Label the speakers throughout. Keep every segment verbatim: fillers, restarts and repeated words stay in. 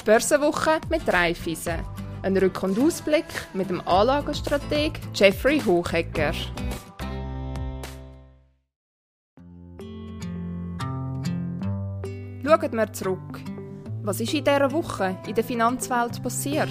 Speaker 1: Börsenwoche mit Raiffeisen. Ein Rück- und Ausblick mit dem Anlagestrateg Jeffrey Hochegger. Schauen wir zurück. Was ist in dieser Woche in der Finanzwelt passiert?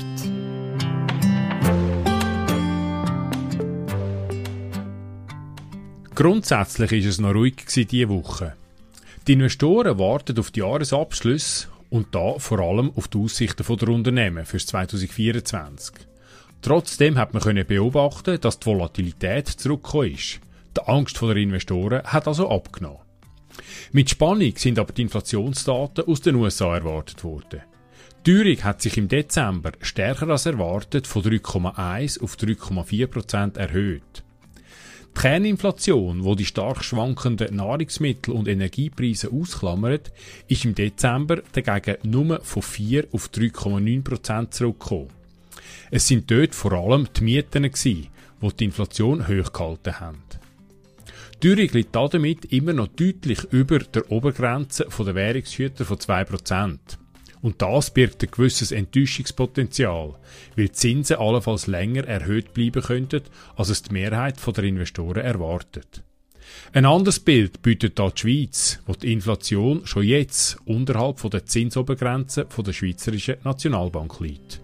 Speaker 2: Grundsätzlich war es noch ruhig diese Woche. Die Investoren warten auf die Jahresabschlüsse und da vor allem auf die Aussichten der Unternehmen für zwanzig vierundzwanzig. Trotzdem hat man beobachten, dass die Volatilität zurückgekommen ist. Die Angst der Investoren hat also abgenommen. Mit Spannung sind aber die Inflationsdaten aus den U S A erwartet worden. Die Teuerung hat sich im Dezember stärker als erwartet von drei Komma eins auf drei Komma vier Prozent erhöht. Die Kerninflation, die die stark schwankenden Nahrungsmittel- und Energiepreise ausklammert, ist im Dezember dagegen nur von vier auf drei Komma neun Prozent zurückgekommen. Es sind dort vor allem die Mieten, die die Inflation hochgehalten haben. Die Teuerung liegt damit immer noch deutlich über der Obergrenze der Währungshüter von zwei Prozent. Und das birgt ein gewisses Enttäuschungspotenzial, weil die Zinsen allenfalls länger erhöht bleiben könnten, als es die Mehrheit der Investoren erwartet. Ein anderes Bild bietet da die Schweiz, wo die Inflation schon jetzt unterhalb der Zinsobergrenze der Schweizerischen Nationalbank liegt.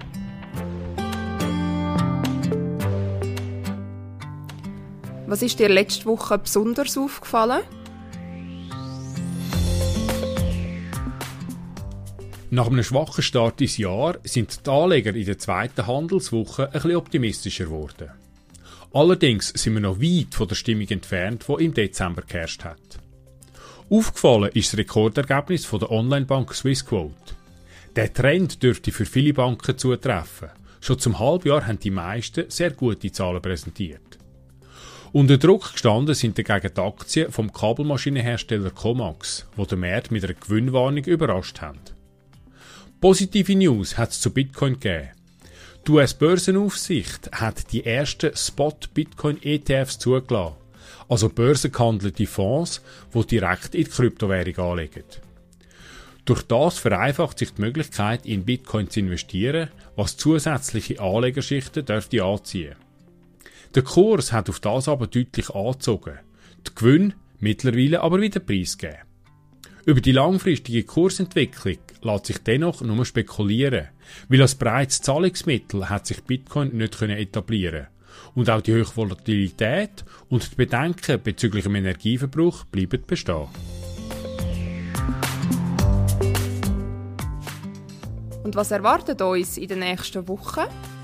Speaker 1: Was ist dir letzte Woche besonders aufgefallen?
Speaker 2: Nach einem schwachen Start ins Jahr sind die Anleger in der zweiten Handelswoche ein bisschen optimistischer geworden. Allerdings sind wir noch weit von der Stimmung entfernt, die im Dezember geherrscht hat. Aufgefallen ist das Rekordergebnis von der Online-Bank Swissquote. Der Trend dürfte für viele Banken zutreffen. Schon zum Halbjahr haben die meisten sehr gute Zahlen präsentiert. Unter Druck gestanden sind dagegen die Aktien vom Kabelmaschinenhersteller Comax, die den Markt mit einer Gewinnwarnung überrascht haben. Positive News hat es zu Bitcoin gegeben. Die U S-Börsenaufsicht hat die ersten Spot-Bitcoin-E T Fs zugelassen, also börsengehandelte Fonds, die direkt in die Kryptowährung anlegen. Durch das vereinfacht sich die Möglichkeit, in Bitcoin zu investieren, was zusätzliche Anlegerschichten dürfte anziehen. Der Kurs hat auf das aber deutlich angezogen, die Gewinne mittlerweile aber wieder preisgeben. Über die langfristige Kursentwicklung lässt sich dennoch nur spekulieren, weil als breites Zahlungsmittel hat sich Bitcoin nicht etablieren. Und auch die hohe Volatilität und die Bedenken bezüglich dem Energieverbrauch bleiben bestehen.
Speaker 1: Und was erwartet uns in den nächsten Wochen?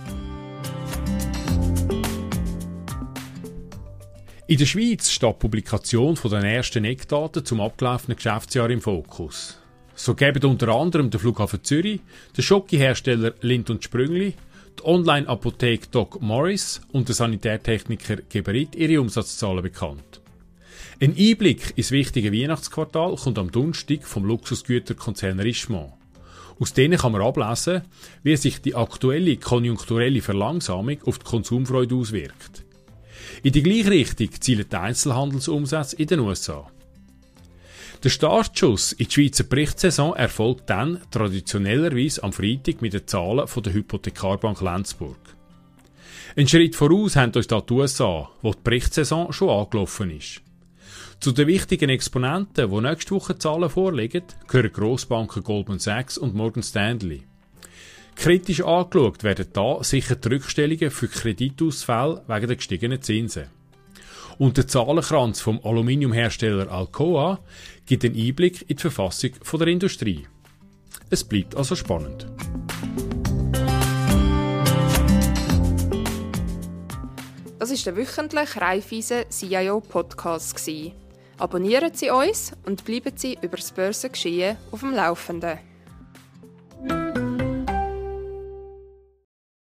Speaker 2: In der Schweiz steht die Publikation der ersten Eckdaten zum abgelaufenen Geschäftsjahr im Fokus. So geben unter anderem der Flughafen Zürich, der Schokihersteller Lindt und Sprüngli, die Online-Apotheke Doc Morris und der Sanitärtechniker Geberit ihre Umsatzzahlen bekannt. Ein Einblick ins wichtige Weihnachtsquartal kommt am Donnerstag vom Luxusgüterkonzern Richemont. Aus denen kann man ablesen, wie sich die aktuelle konjunkturelle Verlangsamung auf die Konsumfreude auswirkt. In die gleiche Richtung zielen die Einzelhandelsumsätze in den U S A. Der Startschuss in die Schweizer Berichtssaison erfolgt dann traditionellerweise am Freitag mit den Zahlen von der Hypothekarbank Lenzburg. Einen Schritt voraus haben uns da die U S A, wo die Berichtssaison schon angelaufen ist. Zu den wichtigen Exponenten, die nächste Woche Zahlen vorlegen, gehören Grossbanken Goldman Sachs und Morgan Stanley. Kritisch angeschaut werden da sicher die Rückstellungen für Kreditausfälle wegen der gestiegenen Zinsen. Und der Zahlenkranz vom Aluminiumhersteller Alcoa gibt einen Einblick in die Verfassung der Industrie. Es bleibt also spannend.
Speaker 1: Das war der wöchentliche Raiffeisen C I O Podcast. Abonnieren Sie uns und bleiben Sie über das Börsengeschehen auf dem Laufenden.